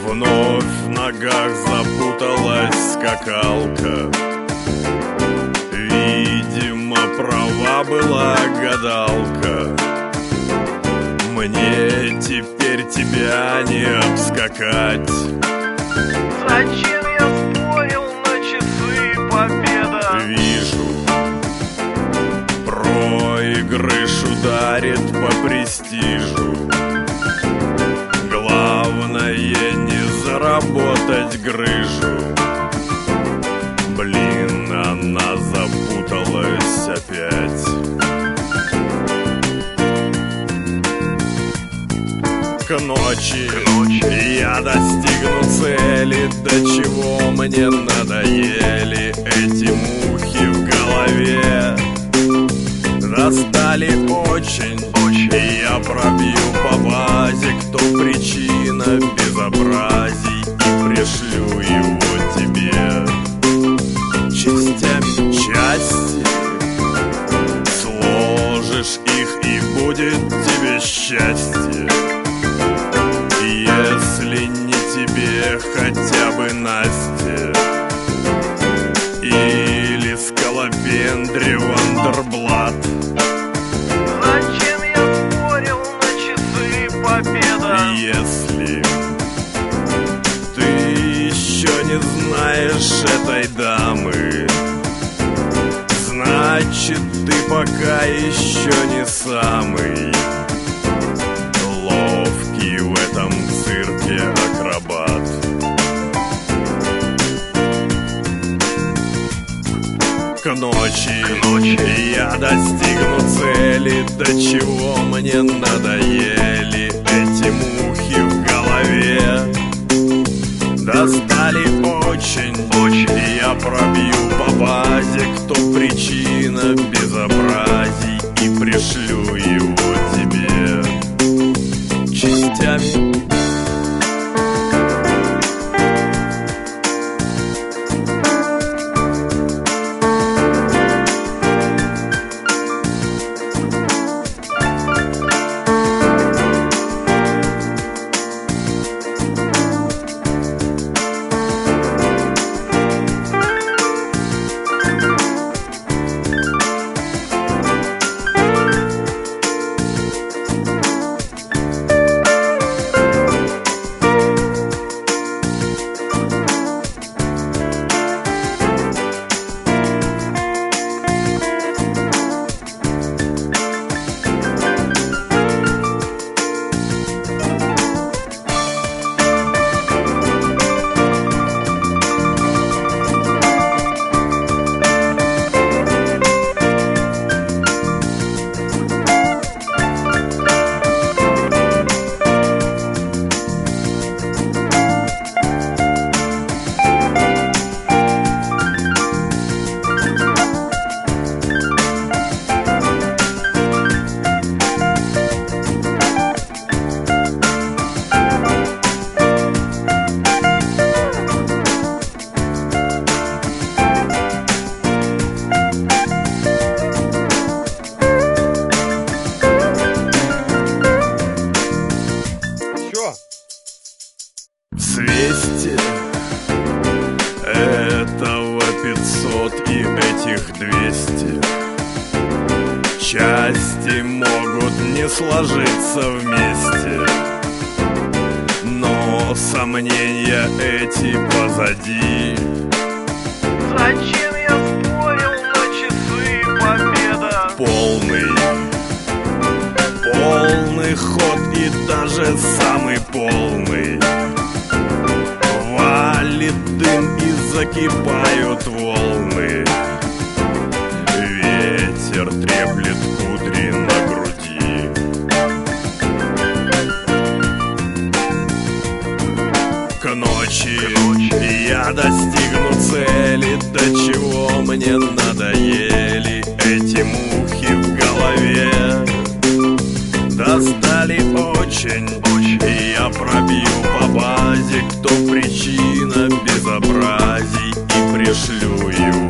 Вновь в ногах запуталась скакалка. Видимо, права была гадалка. Мне теперь тебя не обскакать. Зачем я спорил на часы победа? Вижу, проигрыш ударит по престижу. Главное не заработать грыжу. Блин, она запуталась опять. К ночи я достигну цели. До чего мне надоели эти мухи в голове. Достали очень, и я пробью по базе, кто причина безобразий, и пришлю его тебе частями части. Сложишь их, и будет тебе счастье. Если не тебе, хотя бы Насте или Скалопендре Вандерблат. Зачем я спорил на часы победа? Если ты еще не знаешь этой дамы, значит, ты пока еще не самый ловкий в этом цирке акробат. К ночи я достигну цели. До чего мне надоели эти мухи в голове. Достали очень, и я пробью по базе, кто причина безобразий, и пришлю его тебе частями. В свесте этого 500 и этих 200 части могут не сложиться вместе, но сомнения эти позади. Зачем я спорил на часы победа? Полный ход, и даже самый полный. Валит дым и закипают волны. Ветер треплет кудри на груди. К ночи я достигну цели. До чего мне надоели эти мухи в голове. Достали очень, и я пробью по базе, кто причина безобразий, и пришлю его